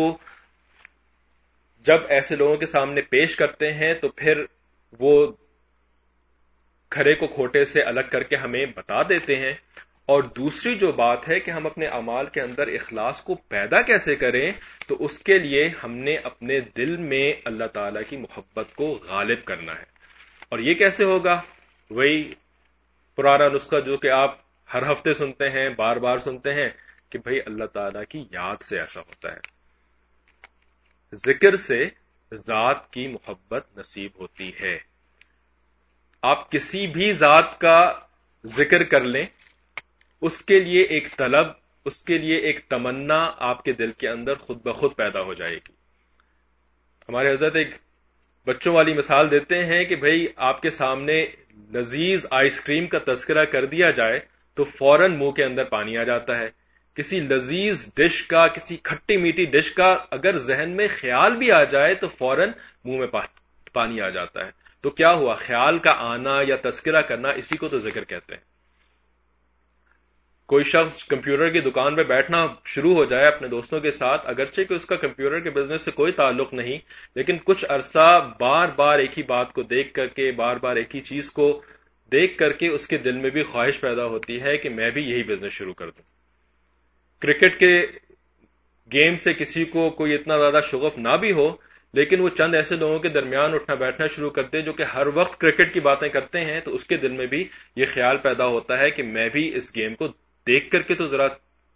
Speaker 1: جب ایسے لوگوں کے سامنے پیش کرتے ہیں تو پھر وہ کھرے کو کھوٹے سے الگ کر کے ہمیں بتا دیتے ہیں. اور دوسری جو بات ہے کہ ہم اپنے اعمال کے اندر اخلاص کو پیدا کیسے کریں، تو اس کے لیے ہم نے اپنے دل میں اللہ تعالیٰ کی محبت کو غالب کرنا ہے. اور یہ کیسے ہوگا؟ وہی پرانا نسخہ جو کہ آپ ہر ہفتے سنتے ہیں، بار بار سنتے ہیں کہ بھئی اللہ تعالیٰ کی یاد سے ایسا ہوتا ہے. ذکر سے ذات کی محبت نصیب ہوتی ہے. آپ کسی بھی ذات کا ذکر کر لیں، اس کے لیے ایک طلب، اس کے لیے ایک تمنا آپ کے دل کے اندر خود بخود پیدا ہو جائے گی. ہمارے حضرت ایک بچوں والی مثال دیتے ہیں کہ بھئی آپ کے سامنے لذیذ آئس کریم کا تذکرہ کر دیا جائے تو فوراً منہ کے اندر پانی آ جاتا ہے. کسی لذیذ ڈش کا، کسی کھٹی میٹھی ڈش کا اگر ذہن میں خیال بھی آ جائے تو فوراً منہ میں پانی آ جاتا ہے. تو کیا ہوا؟ خیال کا آنا یا تذکرہ کرنا، اسی کو تو ذکر کہتے ہیں. کوئی شخص کمپیوٹر کی دکان پہ بیٹھنا شروع ہو جائے اپنے دوستوں کے ساتھ، اگرچہ کہ اس کا کمپیوٹر کے بزنس سے کوئی تعلق نہیں، لیکن کچھ عرصہ بار بار ایک ہی بات کو دیکھ کر کے، بار بار ایک ہی چیز کو دیکھ کر کے اس کے دل میں بھی خواہش پیدا ہوتی ہے کہ میں بھی یہی بزنس شروع کر دوں. کرکٹ کے گیم سے کسی کو کوئی اتنا زیادہ شغف نہ بھی ہو، لیکن وہ چند ایسے لوگوں کے درمیان اٹھنا بیٹھنا شروع کرتے جو کہ ہر وقت کرکٹ کی باتیں کرتے ہیں، تو اس کے دل میں بھی یہ خیال پیدا ہوتا ہے کہ میں بھی اس گیم کو دیکھ کر کے تو ذرا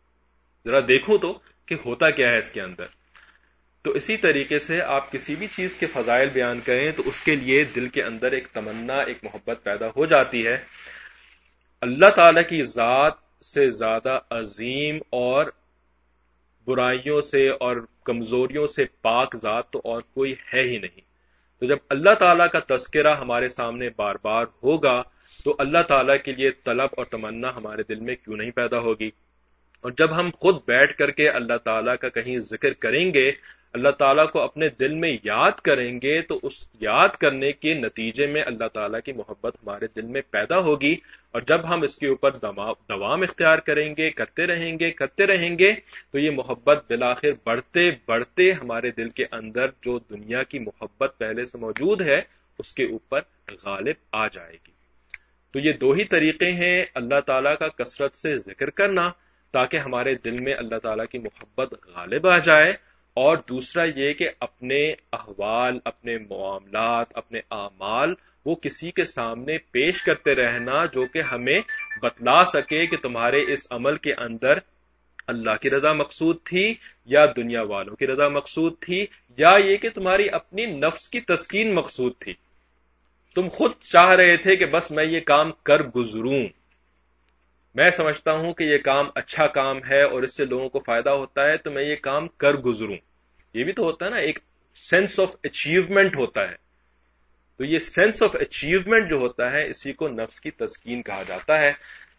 Speaker 1: ذرا دیکھوں تو کہ ہوتا کیا ہے اس کے اندر. تو اسی طریقے سے آپ کسی بھی چیز کے فضائل بیان کریں تو اس کے لیے دل کے اندر ایک تمنا، ایک محبت پیدا ہو جاتی ہے. اللہ تعالی کی ذات سے زیادہ عظیم اور برائیوں سے اور کمزوریوں سے پاک ذات تو اور کوئی ہے ہی نہیں. تو جب اللہ تعالیٰ کا تذکرہ ہمارے سامنے بار بار ہوگا تو اللہ تعالیٰ کے لیے طلب اور تمنا ہمارے دل میں کیوں نہیں پیدا ہوگی. اور جب ہم خود بیٹھ کر کے اللہ تعالیٰ کا کہیں ذکر کریں گے، اللہ تعالیٰ کو اپنے دل میں یاد کریں گے، تو اس یاد کرنے کے نتیجے میں اللہ تعالیٰ کی محبت ہمارے دل میں پیدا ہوگی. اور جب ہم اس کے اوپر دوام اختیار کریں گے، کرتے رہیں گے کرتے رہیں گے تو یہ محبت بالآخر بڑھتے بڑھتے ہمارے دل کے اندر جو دنیا کی محبت پہلے سے موجود ہے اس کے اوپر غالب آ جائے گی. تو یہ دو ہی طریقے ہیں اللہ تعالیٰ کا کثرت سے ذکر کرنا تاکہ ہمارے دل میں اللہ تعالیٰ کی محبت غالب آ جائے، اور دوسرا یہ کہ اپنے احوال، اپنے معاملات، اپنے اعمال وہ کسی کے سامنے پیش کرتے رہنا جو کہ ہمیں بتلا سکے کہ تمہارے اس عمل کے اندر اللہ کی رضا مقصود تھی یا دنیا والوں کی رضا مقصود تھی، یا یہ کہ تمہاری اپنی نفس کی تسکین مقصود تھی. تم خود چاہ رہے تھے کہ بس میں یہ کام کر گزروں، میں سمجھتا ہوں کہ یہ کام اچھا کام ہے اور اس سے لوگوں کو فائدہ ہوتا ہے تو میں یہ کام کر گزروں. یہ بھی تو ہوتا ہے نا، ایک سینس آف اچیومنٹ ہوتا ہے. تو یہ سینس آف اچیومنٹ جو ہوتا ہے اسی کو نفس کی تسکین کہا جاتا ہے.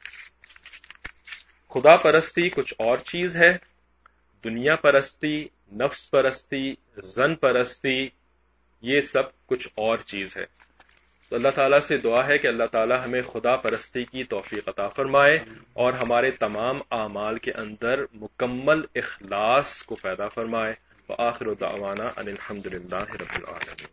Speaker 1: خدا پرستی کچھ اور چیز ہے، دنیا پرستی، نفس پرستی، زن پرستی، یہ سب کچھ اور چیز ہے. تو اللہ تعالیٰ سے دعا ہے کہ اللہ تعالیٰ ہمیں خدا پرستی کی توفیق عطا فرمائے اور ہمارے تمام اعمال کے اندر مکمل اخلاص کو پیدا فرمائے. وآخر دعوانا ان الحمد للہ رب العالمین.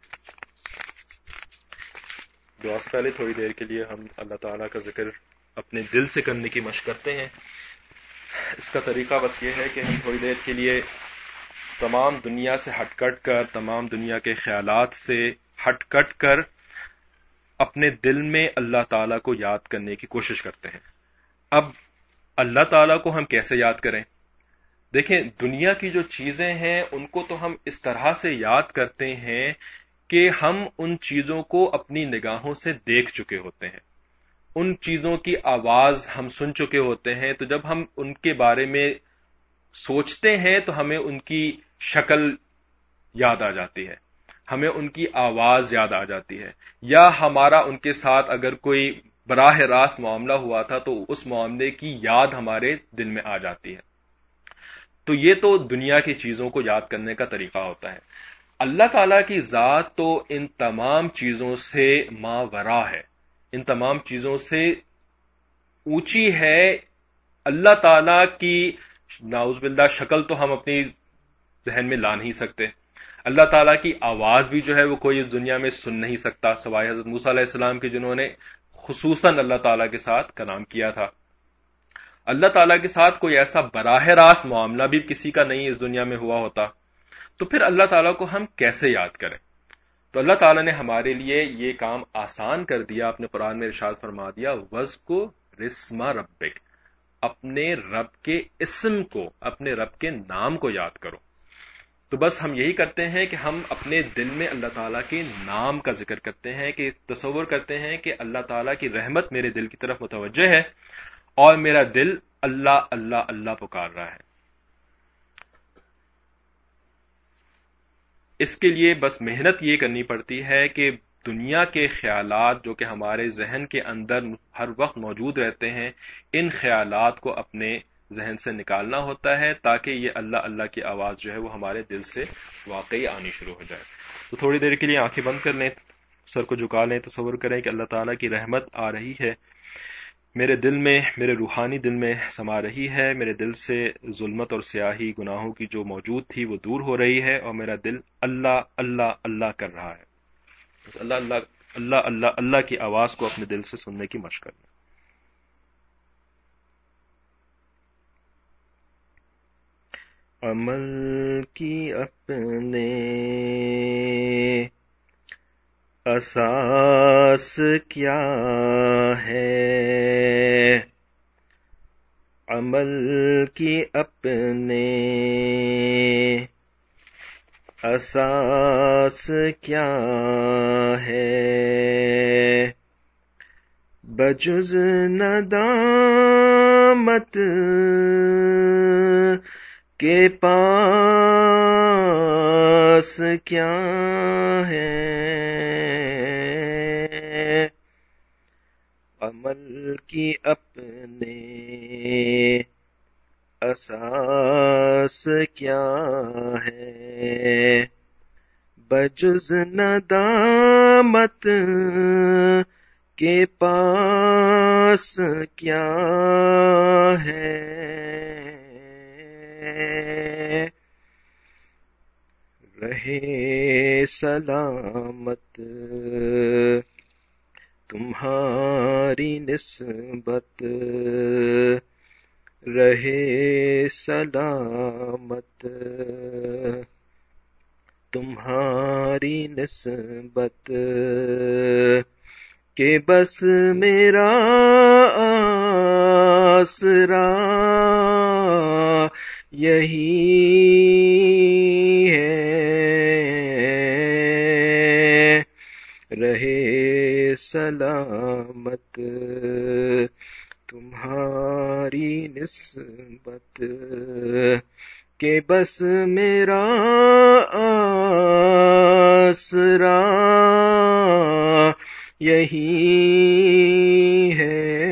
Speaker 1: دعا سے پہلے تھوڑی دیر کے لیے ہم اللہ تعالیٰ کا ذکر اپنے دل سے کرنے کی مشق کرتے ہیں. اس کا طریقہ بس یہ ہے کہ ہم تھوڑی دیر کے لیے تمام دنیا سے ہٹ کٹ کر، تمام دنیا کے خیالات سے ہٹ کٹ کر اپنے دل میں اللہ تعالیٰ کو یاد کرنے کی کوشش کرتے ہیں. اب اللہ تعالیٰ کو ہم کیسے یاد کریں؟ دیکھیں، دنیا کی جو چیزیں ہیں ان کو تو ہم اس طرح سے یاد کرتے ہیں کہ ہم ان چیزوں کو اپنی نگاہوں سے دیکھ چکے ہوتے ہیں، ان چیزوں کی آواز ہم سن چکے ہوتے ہیں. تو جب ہم ان کے بارے میں سوچتے ہیں تو ہمیں ان کی شکل یاد آ جاتی ہے. ہمیں ان کی آواز یاد آ جاتی ہے، یا ہمارا ان کے ساتھ اگر کوئی براہ راست معاملہ ہوا تھا تو اس معاملے کی یاد ہمارے دل میں آ جاتی ہے۔ تو یہ تو دنیا کی چیزوں کو یاد کرنے کا طریقہ ہوتا ہے۔ اللہ تعالیٰ کی ذات تو ان تمام چیزوں سے ماورا ہے، ان تمام چیزوں سے اونچی ہے۔ اللہ تعالیٰ کی نعوذ باللہ شکل تو ہم اپنی ذہن میں لا نہیں سکتے، اللہ تعالیٰ کی آواز بھی جو ہے وہ کوئی اس دنیا میں سن نہیں سکتا سوائے حضرت موسیٰ علیہ السلام کے، جنہوں نے خصوصاً اللہ تعالیٰ کے ساتھ کلام کیا تھا۔ اللہ تعالیٰ کے ساتھ کوئی ایسا براہ راست معاملہ بھی کسی کا نہیں اس دنیا میں ہوا ہوتا، تو پھر اللہ تعالیٰ کو ہم کیسے یاد کریں؟ تو اللہ تعالیٰ نے ہمارے لیے یہ کام آسان کر دیا، اپنے قرآن میں ارشاد فرما دیا وَاذْكُرِ اسْمَ رَبِّكَ، اپنے رب کے اسم کو، اپنے رب کے نام کو یاد کرو۔ تو بس ہم یہی کرتے ہیں کہ ہم اپنے دل میں اللہ تعالیٰ کے نام کا ذکر کرتے ہیں، کہ تصور کرتے ہیں کہ اللہ تعالیٰ کی رحمت میرے دل کی طرف متوجہ ہے اور میرا دل اللہ اللہ اللہ پکار رہا ہے۔ اس کے لیے بس محنت یہ کرنی پڑتی ہے کہ دنیا کے خیالات جو کہ ہمارے ذہن کے اندر ہر وقت موجود رہتے ہیں، ان خیالات کو اپنے ذہن سے نکالنا ہوتا ہے تاکہ یہ اللہ اللہ کی آواز جو ہے وہ ہمارے دل سے واقعی آنی شروع ہو جائے۔ تو تھوڑی دیر کے لیے آنکھیں بند کر لیں، سر کو جھکا لیں، تصور کریں کہ اللہ تعالیٰ کی رحمت آ رہی ہے میرے دل میں، میرے روحانی دل میں سما رہی ہے، میرے دل سے ظلمت اور سیاہی گناہوں کی جو موجود تھی وہ دور ہو رہی ہے، اور میرا دل اللہ اللہ اللہ کر رہا ہے۔ بس اللہ اللہ اللہ اللہ اللہ کی آواز کو اپنے دل سے سننے کی مشق کرنا۔
Speaker 2: عمل کی اپنے اساس کیا ہے، عمل کی اپنے اساس کیا ہے، بجز ندامت کے پاس کیا ہے، عمل کی اپنے اساس کیا ہے، بجز ندامت کے پاس کیا ہے، رہے سلامت تمہاری نسبت، رہے سلامت تمہاری نسبت، کہ بس میرا آسرا یہی ہے، رہے سلامت تمہاری نسبت، کہ بس میرا آسرا یہی ہے۔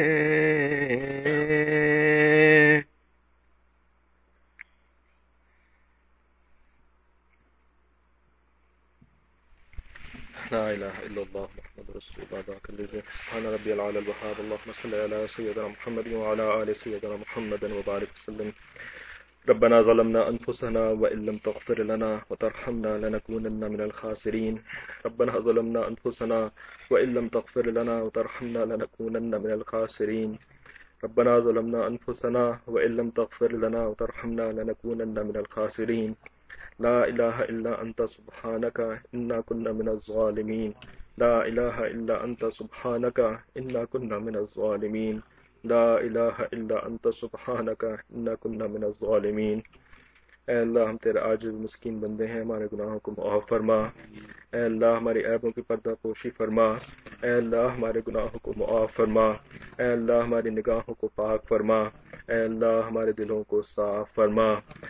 Speaker 1: لا الہ الا اللہ محمد رسول اللہ ذاک الذی سبحان ربی العلی الوہاب اللہم صلی علی سیدنا محمد وعلی آل سیدنا محمد وبارک وسلم۔ ربنا ظلمنا انفسنا وان لم تغفر لنا وترحمنا لنكونن من الخاسرین، ربنا ظلمنا انفسنا وان لم تغفر لنا وترحمنا لنكونن من الخاسرین، ربنا ظلمنا انفسنا وان لم تغفر لنا وترحمنا لنكونن من الخاسرین، لا الہ الا انت سبحانک انا كنا من الظالمین، لا الہ الا انت سبحانک انا كنا من الظالمین، لا الہ الا انت سبحانک انا كنا من الظالمین۔ اے اللہ ہم تیرے عاجز مسکین بندے ہیں، ہمارے گناہوں کو معاف فرما، اے اللہ ہماری عیبوں کی پردہ پوشی فرما، اے اللہ ہمارے گناہوں کو معاف فرما، اے اللہ ہماری نگاہوں کو پاک فرما، اے اللہ ہمارے دلوں کو صاف فرما،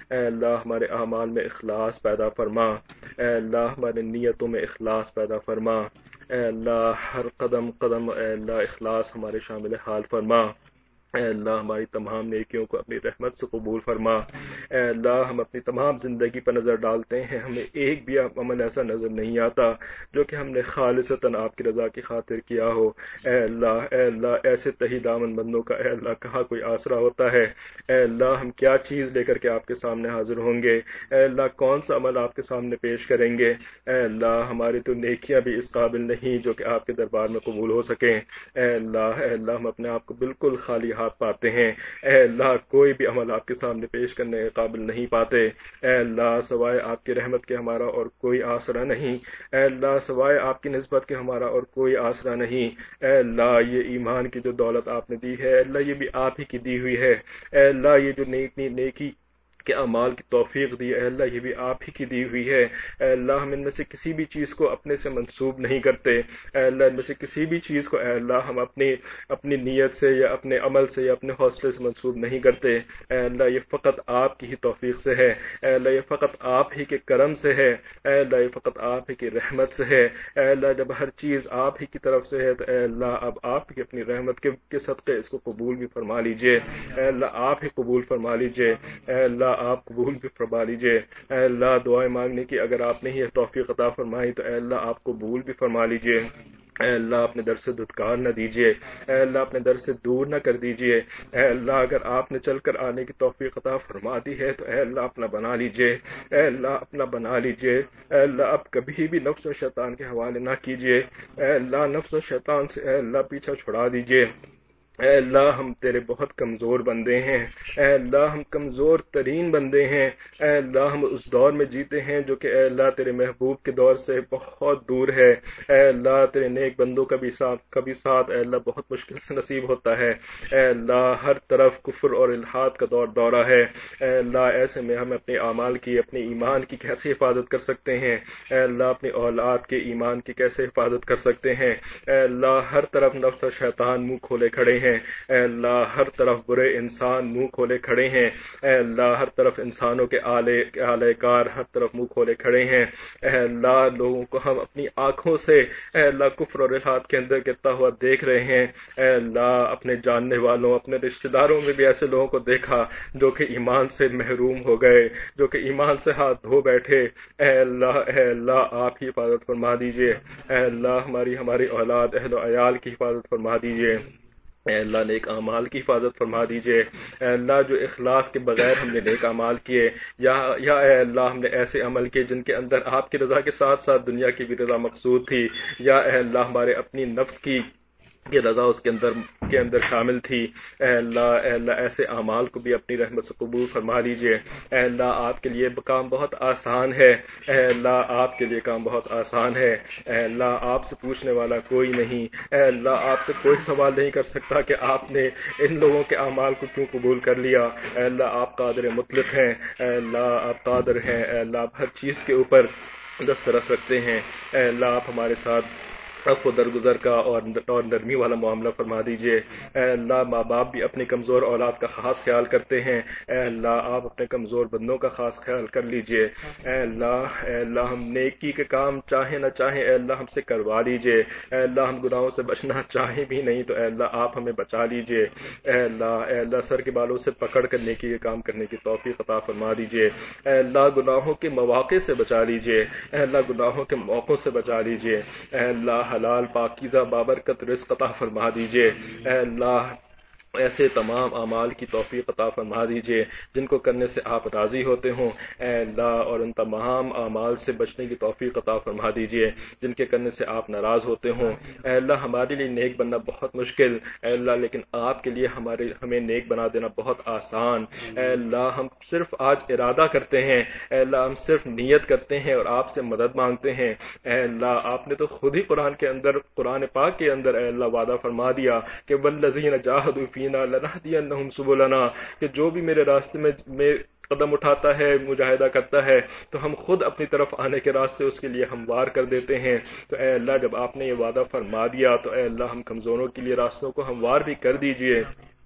Speaker 1: اے اللہ ہمارے اعمال میں اخلاص پیدا فرما، اے اللہ ہمارے نیتوں میں اخلاص پیدا فرما، اے اللہ ہر قدم قدم اے اللہ اخلاص ہمارے شامل حال فرما، اے اللہ ہماری تمام نیکیوں کو اپنی رحمت سے قبول فرما، اے اللہ ہم اپنی تمام زندگی پر نظر ڈالتے ہیں، ہمیں ایک بھی عمل ایسا نظر نہیں آتا جو کہ ہم نے خالصتاً آپ کی رضا کی خاطر کیا ہو۔ اے اللہ اے اللہ ایسے تہی دامن بندوں کا اے اللہ کہاں کوئی آسرا ہوتا ہے۔ اے اللہ ہم کیا چیز لے کر کے آپ کے سامنے حاضر ہوں گے، اے اللہ کون سا عمل آپ کے سامنے پیش کریں گے۔ اے اللہ ہماری تو نیکیاں بھی اس قابل نہیں جو کہ آپ کے دربار میں قبول ہو سکیں۔ اے اللہ اے اللہ ہم اپنے آپ کو بالکل خالی ہاتھ پاتے ہیں، اے اللہ کوئی بھی عمل آپ کے سامنے پیش کرنے کے قابل نہیں پاتے۔ اے اللہ سوائے آپ کی رحمت کے ہمارا اور کوئی آسرا نہیں، اے اللہ سوائے آپ کی نسبت کے ہمارا اور کوئی آسرا نہیں۔ اے اللہ یہ ایمان کی جو دولت آپ نے دی ہے اے اللہ یہ بھی آپ ہی کی دی ہوئی ہے۔ اے اللہ یہ جو نیکی نیکی کے اعمال کی توفیق دی اے اللہ یہ بھی آپ ہی کی دی ہوئی ہے۔ اے اللہ ہم ان میں سے کسی بھی چیز کو اپنے سے منسوب نہیں کرتے، اے اللہ ان میں سے کسی بھی چیز کو اے اللہ ہم اپنی اپنی نیت سے یا اپنے عمل سے یا اپنے حوصلے سے منسوب نہیں کرتے۔ اے اللہ یہ فقط آپ کی ہی توفیق سے ہے، اے اللہ یہ فقط آپ ہی کے کرم سے ہے، اے اللہ یہ فقط آپ ہی کی رحمت سے ہے۔ اے اللہ جب ہر چیز آپ ہی کی طرف سے ہے تو اے اللہ اب آپ کی اپنی رحمت کے, کے صدقے اس کو قبول بھی فرما لیجئے۔ اے اللہ آپ ہی قبول فرما لیجئے، اے اللہ آپ قبول بھی فرما لیجئے۔ اے اللہ دعائیں مانگنے کی اگر آپ نے یہ توفیق عطا فرمائی تو اے اللہ آپ قبول بھی فرما لیجئے۔ اے اللہ اپنے در سے دھتکار نہ دیجیے، اے اللہ اپنے در سے دور نہ کر دیجیے۔ اے اللہ اگر آپ نے چل کر آنے کی توفیق عطا فرما دی ہے تو اے اللہ اپنا بنا لیجیے، اے اللہ اپنا بنا لیجیے۔ اے اللہ اب کبھی بھی نفس و شیطان کے حوالے نہ کیجیے، اے اللہ نفس و شیطان سے اے اللہ پیچھا چھڑا دیجیے۔ اے اللہ ہم تیرے بہت کمزور بندے ہیں، اے اللہ ہم کمزور ترین بندے ہیں، اے اللہ ہم اس دور میں جیتے ہیں جو کہ اے اللہ تیرے محبوب کے دور سے بہت دور ہے۔ اے اللہ تیرے نیک بندوں کا بھی ساتھ کبھی ساتھ اے اللہ بہت مشکل سے نصیب ہوتا ہے۔ اے اللہ ہر طرف کفر اور الحاد کا دور دورہ ہے، اے اللہ ایسے میں ہم اپنے اعمال کی اپنے ایمان کی کیسے حفاظت کر سکتے ہیں، اے اللہ اپنی اولاد کے ایمان کی کیسے حفاظت کر سکتے ہیں۔ اے اللہ ہر طرف نفس و شیطان منہ کھولے کھڑے ہیں، اے اللہ ہر طرف برے انسان منہ کھولے کھڑے ہیں، اے اللہ ہر طرف انسانوں کے آلے آلے کار ہر طرف منہ کھولے کھڑے ہیں۔ اے اللہ لوگوں کو ہم اپنی آنکھوں سے اے اللہ کفر اور الحاد کے اندر گرتا ہوا دیکھ رہے ہیں۔ اے اللہ اپنے جاننے والوں اپنے رشتہ داروں میں بھی ایسے لوگوں کو دیکھا جو کہ ایمان سے محروم ہو گئے، جو کہ ایمان سے ہاتھ دھو بیٹھے۔ اے اللہ اے اللہ آپ ہی حفاظت فرما دیجئے، اے اللہ ہماری ہماری اولاد اہل و عیال کی حفاظت فرما دیجئے، اے اللہ نیک اعمال کی حفاظت فرما دیجئے۔ اے اللہ جو اخلاص کے بغیر ہم نے نیک اعمال کیے یا یا اے اللہ ہم نے ایسے عمل کیے جن کے اندر آپ کی رضا کے ساتھ ساتھ دنیا کی بھی رضا مقصود تھی، یا اے اللہ ہمارے اپنی نفس کی کی رضا اس کے اندر کے اندر شامل تھی، اے اللہ اے اللہ ایسے اعمال کو بھی اپنی رحمت سے قبول فرما لیجئے۔ اے اللہ آپ کے لیے کام بہت آسان ہے، اے اللہ آپ کے لیے کام بہت آسان ہے، اے اللہ آپ سے پوچھنے والا کوئی نہیں، اے اللہ آپ سے کوئی سوال نہیں کر سکتا کہ آپ نے ان لوگوں کے اعمال کو کیوں قبول کر لیا۔ اے اللہ آپ قادر مطلق ہیں، اے اللہ آپ قادر ہیں، اے اللہ آپ ہر چیز کے اوپر دسترس رکھتے ہیں۔ اے اللہ آپ ہمارے ساتھ عفو درگزر کا اور اور نرمی والا معاملہ فرما دیجئے۔ اے اللہ ماں باپ بھی اپنی کمزور اولاد کا خاص خیال کرتے ہیں، اے اللہ آپ اپنے کمزور بندوں کا خاص خیال کر لیجئے۔ اے اللہ اے اللہ ہم نیکی کے کام چاہیں نہ چاہیں اے اللہ ہم سے کروا لیجئے، اے اللہ ہم گناہوں سے بچنا چاہیں بھی نہیں تو اے اللہ آپ ہمیں بچا لیجئے۔ اے اللہ اے اللہ سر کے بالوں سے پکڑ کر نیکی کے کام کرنے کی توفیق عطا فرما دیجئے۔ اے اللہ گناہوں کے مواقع سے بچا لیجئے، اے اللہ گناہوں کے موقعوں سے بچا لیجئے۔ اے اللہ حلال پاکیزہ بابرکت رزق عطا فرما دیجئے۔ اے اللہ ایسے تمام اعمال کی توفیق عطا فرما دیجئے جن کو کرنے سے آپ راضی ہوتے ہوں، اے اللہ اور ان تمام اعمال سے بچنے کی توفیق عطا فرما دیجئے جن کے کرنے سے آپ ناراض ہوتے ہوں۔ اے اللہ ہمارے لیے نیک بننا بہت مشکل، اے اللہ لیکن آپ کے لیے ہمارے ہمیں نیک بنا دینا بہت آسان۔ اے اللہ ہم صرف آج ارادہ کرتے ہیں، اے اللہ ہم صرف نیت کرتے ہیں اور آپ سے مدد مانگتے ہیں۔ اے اللہ آپ نے تو خود ہی قرآن کے اندر قرآن پاک کے اندر اے اللہ وعدہ فرما دیا کہ والذین جاہدوا فینا لنہدینہم سبلنا، کہ جو بھی میرے راستے میں میں قدم اٹھاتا ہے مجاہدہ کرتا ہے تو ہم خود اپنی طرف آنے کے راستے اس کے لیے ہموار کر دیتے ہیں۔ تو اے اللہ جب آپ نے یہ وعدہ فرما دیا تو اے اللہ ہم کمزوروں کے لیے راستوں کو ہموار بھی کر دیجئے۔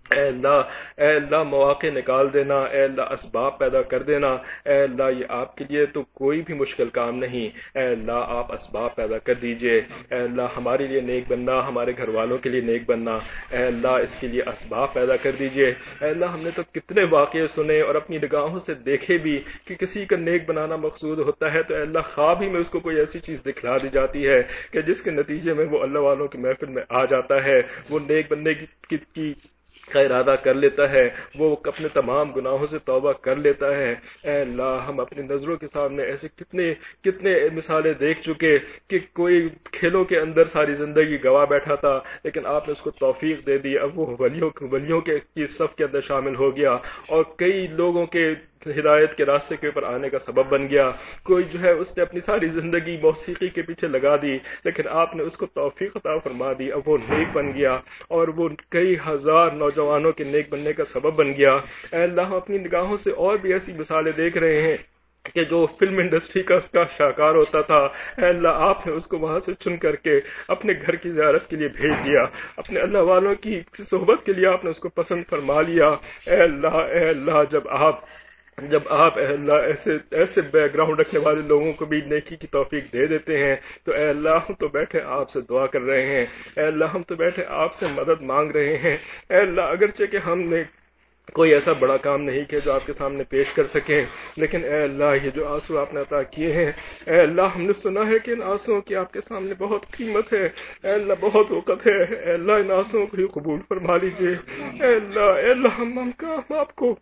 Speaker 1: اے اللہ اے اللہ مواقع نکال دینا، اے اللہ اسباب پیدا کر دینا، اے اللہ یہ آپ کے لیے تو کوئی بھی مشکل کام نہیں، اے اللہ آپ اسباب پیدا کر دیجئے، اے اللہ ہمارے لیے نیک بننا، ہمارے گھر والوں کے لیے نیک بننا، اے اللہ اس کے لیے اسباب پیدا کر دیجئے۔ اے اللہ ہم نے تو کتنے واقعے سنے اور اپنی نگاہوں سے دیکھے بھی کہ کسی کا نیک بنانا مقصود ہوتا ہے تو اے اللہ خواب ہی میں اس کو کوئی ایسی چیز دکھلا دی جاتی ہے کہ جس کے نتیجے میں وہ اللہ والوں کی محفل میں آ جاتا ہے، وہ نیک بننے کی, کی, کی کا ارادہ کر لیتا ہے، وہ اپنے تمام گناہوں سے توبہ کر لیتا ہے۔ اے اللہ ہم اپنی نظروں کے سامنے ایسے کتنے کتنے مثالیں دیکھ چکے کہ کوئی کھیلوں کے اندر ساری زندگی گوا بیٹھا تھا لیکن آپ نے اس کو توفیق دے دی، اب وہ ولیوں ولیوں کے کی صف کے اندر شامل ہو گیا اور کئی لوگوں کے ہدایت کے راستے کے اوپر آنے کا سبب بن گیا۔ کوئی جو ہے اس نے اپنی ساری زندگی موسیقی کے پیچھے لگا دی لیکن آپ نے اس کو توفیق عطا فرما دی، اب وہ نیک بن گیا اور وہ کئی ہزار نوجوانوں کے نیک بننے کا سبب بن گیا۔ اے اللہ ہم اپنی نگاہوں سے اور بھی ایسی مثالیں دیکھ رہے ہیں کہ جو فلم انڈسٹری کا اس کا شاہکار ہوتا تھا، اے اللہ آپ نے اس کو وہاں سے چن کر کے اپنے گھر کی زیارت کے لیے بھیج دیا، اپنے اللہ والوں کی صحبت کے لیے آپ نے اس کو پسند فرما لیا۔ اے اللہ اے اللہ جب آپ جب آپ اے اللہ ایسے ایسے بیک گراؤنڈ رکھنے والے لوگوں کو بھی نیکی کی توفیق دے دیتے ہیں تو اے اللہ ہم تو بیٹھے آپ سے دعا کر رہے ہیں، اے اللہ ہم تو بیٹھے آپ سے مدد مانگ رہے ہیں۔ اے اللہ اگرچہ کہ ہم نے کوئی ایسا بڑا کام نہیں کیا جو آپ کے سامنے پیش کر سکیں، لیکن اے اللہ یہ جو آنسو آپ نے عطا کیے ہیں، اے اللہ ہم نے سنا ہے کہ ان آنسوؤں کی آپ کے سامنے بہت قیمت ہے، اے اللہ بہت وقت ہے، اے اللہ ان آنسوؤں کو ہی قبول فرما لیجئے۔ اے اللہ اے اللہ ہم ہم کا ہم آپ کو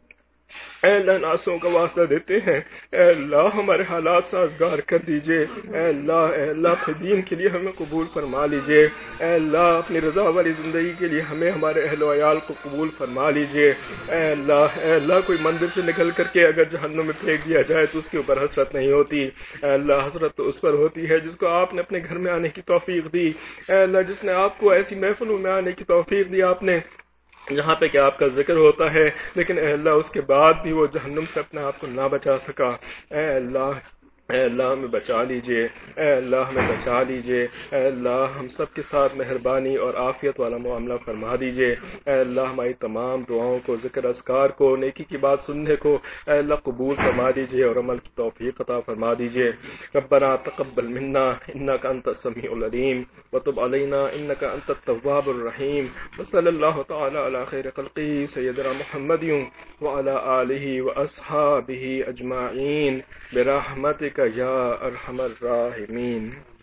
Speaker 1: اے اللہ ان آنسوؤں کا واسطہ دیتے ہیں، اے اللہ ہمارے حالات سازگار کر دیجئے، اے اللہ اے اللہ اپنے دین کے لیے ہمیں قبول فرما لیجئے، اے اللہ اپنی رضا والی زندگی کے لیے ہمیں ہمارے اہل و عیال کو قبول فرما لیجئے۔ اے اللہ اے اللہ کوئی مندر سے نکل کر کے اگر جہنم میں پھینک دیا جائے تو اس کے اوپر حسرت نہیں ہوتی، اے اللہ حسرت تو اس پر ہوتی ہے جس کو آپ نے اپنے گھر میں آنے کی توفیق دی، اے اللہ جس نے آپ کو ایسی محفلوں میں آنے کی توفیق دی آپ نے جہاں پہ کہ آپ کا ذکر ہوتا ہے، لیکن اے اللہ اس کے بعد بھی وہ جہنم سے اپنے آپ کو نہ بچا سکا۔ اے اللہ اے اللہ ہمیں بچا لیجئے، اے اللہ ہمیں بچا لیجئے، اے اللہ ہم سب کے ساتھ مہربانی اور عافیت والا معاملہ فرما دیجئے، اے اللہ ہماری تمام دعاؤں کو، ذکر اذکار کو، نیکی کی بات سننے کو اے اللہ قبول فرما دیجئے اور عمل کی توفیق عطا فرما دیجئے۔ ربنا تقبل منا انک انت السمیع العلیم وتب علینا انک انت التواب الرحیم، وصلی اللہ تعالی علی خیر خلقہ سیدنا محمد وعلی آلہ واصحابہ اجمعین برحمتک یا ارحم الراحمین۔